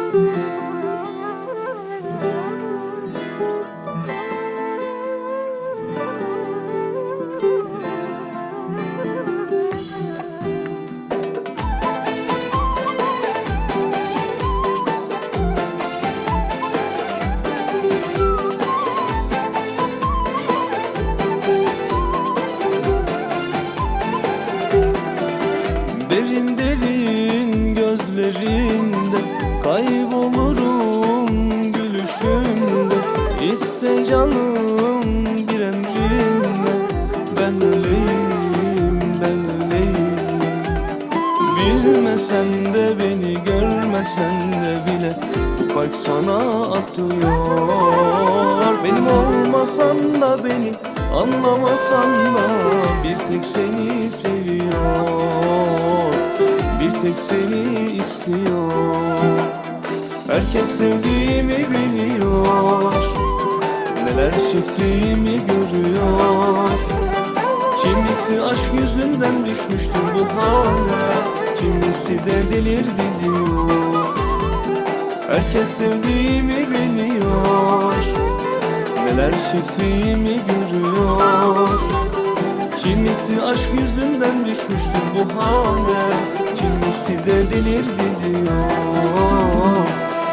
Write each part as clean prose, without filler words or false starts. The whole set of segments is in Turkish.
Derin derin gözlerinde kaybolurum gülüşünde. İste canım bir emrinle, ben öleyim, ben öleyim. Bilmesen de beni, görmesen de bile bu kalp sana atıyor. Benim olmasan da, beni anlamasan da bir tek seni seviyor, bir tek seni istiyor. Herkes sevdiğimi biliyor, neler çektiğimi görüyor. Kimisi aşk yüzünden düşmüştür bu hale, kimisi de delirdi diyor. Herkes sevdiğimi biliyor, neler çektiğimi görüyor. Kimisi aşk yüzünden düşmüştür bu hale, kimisi de delirdi diyor.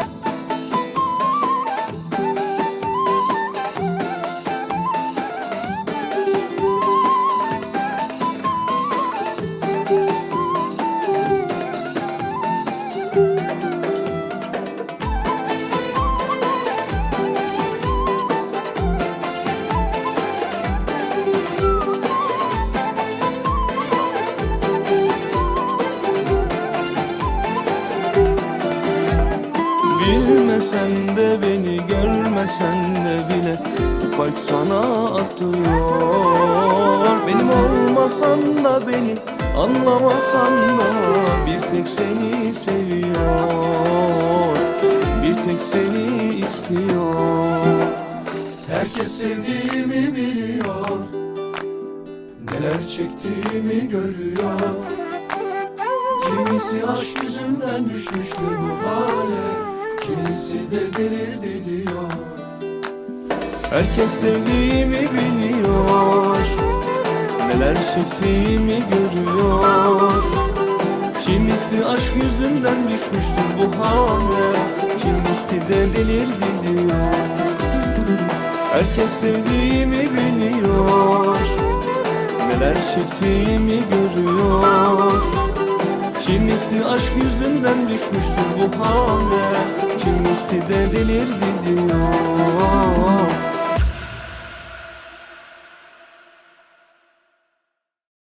Bilmesen de beni, görmesen de bile bu kalp sana atıyor. Benim olmasan da, beni anlamasan da bir tek seni seviyor, bir tek seni istiyor. Herkes sevdiğimi biliyor, neler çektiğimi görüyor. Kimisi aşk yüzünden düşmüştür bu hale, kimisi de delirdi diyor. Herkes sevdiğimi biliyor, neler çektiğimi görüyor. Kimisi aşk yüzünden düşmüştür bu hale, kimisi de delirdi diyor. Herkes sevdiğimi biliyor, neler çektiğimi görüyor. Kimisi aşk yüzünden düşmüştür bu hale, kimisi de delirdi diyor.